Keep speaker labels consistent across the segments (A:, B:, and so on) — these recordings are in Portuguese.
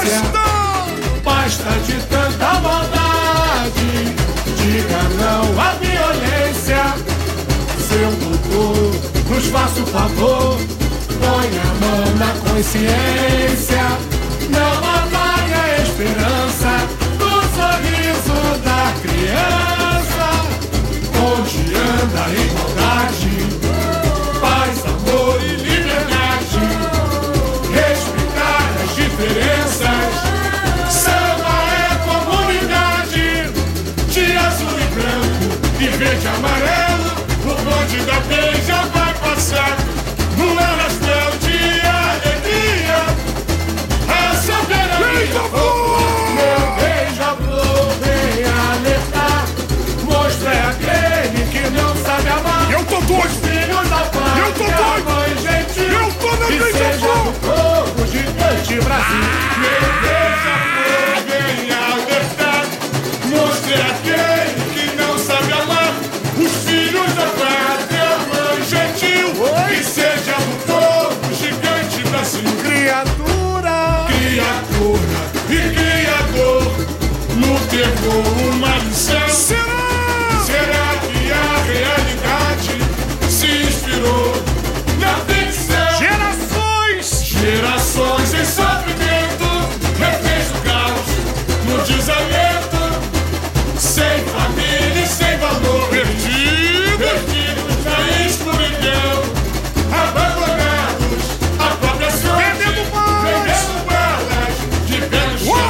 A: Basta de tanta maldade, diga não à violência. Seu doutor, nos faça o favor, põe a mão na consciência. Não apague a esperança do sorriso da criança. Onde anda a igualdade, paz, amor e liberdade. Respeitar as diferenças. Samba é comunidade. De azul e branco e verde e amarelo, o bonde da beija vai passar. No arrastel de alegria, a soberania. Meu beija-flor vem alertar. Mostra aquele que não sabe amar.
B: Eu tô doido!
A: Os filhos da pátria,
B: eu tô doido!
A: Mãe gentil,
B: eu tô na
A: que seja do povo gigante Brasil. Meu beija-flor vem alertar. Mostre aquele que não sabe amar. Os filhos da pátria, Mãe gentil, que seja do povo gigante Brasil.
B: Criatura
A: E criador, no terror uma lição. Será que a realidade se inspirou na ficção? Gerações em sofrimento, reféns do caos, no desalento, sem família e sem valor, perdidos na escuridão, abandonados à própria sorte, vendendo balas de pé no chão.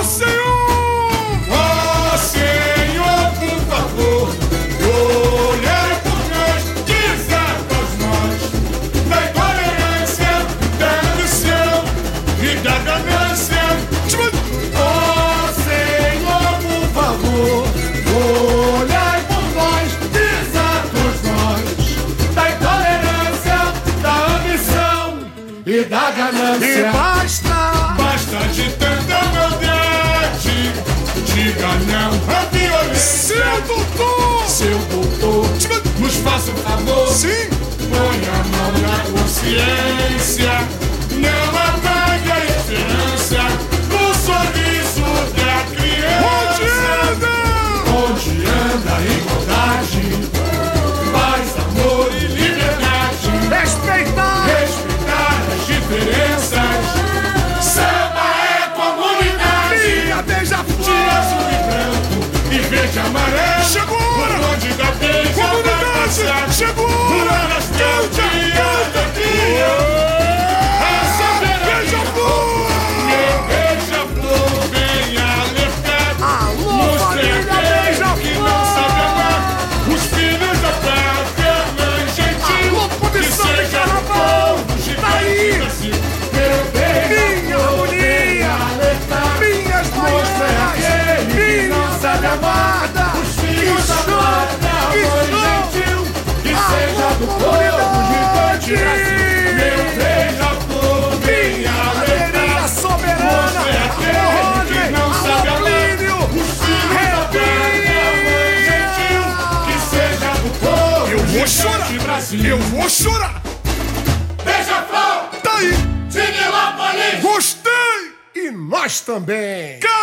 A: Ó Senhor, por favor, olhai por nós, desata os nós da intolerância, da ambição e da ganância. Ó Senhor, por favor, olhai por nós, desata os nós da intolerância, da ambição e da ganância.
B: e
A: Basta de tanta maldade, diga não à violência. Seu doutor, nos faça um favor,
B: Sim.
A: põe a mão na consciência. Não apague a esperança no sorriso da criança. Onde anda a igualdade, paz, amor e liberdade.
B: respeitar
A: Respeitar as diferenças. Samba é comunidade.
B: minha
A: De
B: beija-flor.
A: azul e branco e verde e amarelo.
B: Chegou a hora.
A: O bonde da beija vai
B: Comunidade,
A: passar.
B: chegou a
A: No
B: hora.
A: arrastel de alegria, a soberania.
B: Beija-flor.
A: Meu beija-flor vem alertar.
B: Alô,
A: Mostre
B: família
A: aquele que não sabe
B: Beija-Flor.
A: amar. Os filhos da pátria, Mãe gentil,
B: Alô,
A: que
B: comissão de
A: seja do
B: carnaval.
A: povo
B: Tá aí.
A: gigante Brasil. Meu
B: Minha
A: beija-flor vem
B: harmonia.
A: alertar.
B: Minhas
A: Mostra aquele que não sabe amar. Os filhos da pátria, Mãe gentil, que seja do povo gigante Brasil. Meu beija-flor vem
B: Alegria
A: alertar.
B: soberana.
A: Mostre aquele que não sabe amar. Os filhos da pátria, Mãe gentil, que seja do povo
B: Eu vou
A: gigante
B: chorar.
A: Brasil.
B: Eu vou chorar.
A: Beija-flor,
B: Tá aí.
A: Tinilópolis.
B: Gostei. E nós também.